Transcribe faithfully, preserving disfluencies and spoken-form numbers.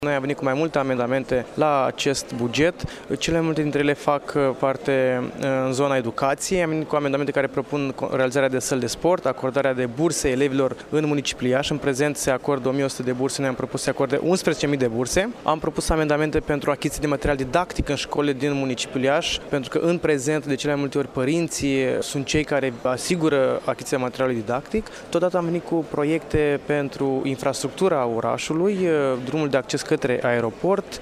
Noi am venit cu mai multe amendamente la acest buget. Cele multe dintre ele fac parte în zona educației. Am venit cu amendamente care propun realizarea de săli de sport, acordarea de burse elevilor în municipiul Iași. În prezent se acordă o mie o sută de burse, noi am propus să se acorde unsprezece mii de burse. Am propus amendamente pentru achiziție de material didactic în școlile din municipiul Iași, pentru că în prezent de cele mai multe ori părinții sunt cei care asigură achiziția materialului didactic. Totodată am venit cu proiecte pentru infrastructura orașului, drumul de acces către aeroport.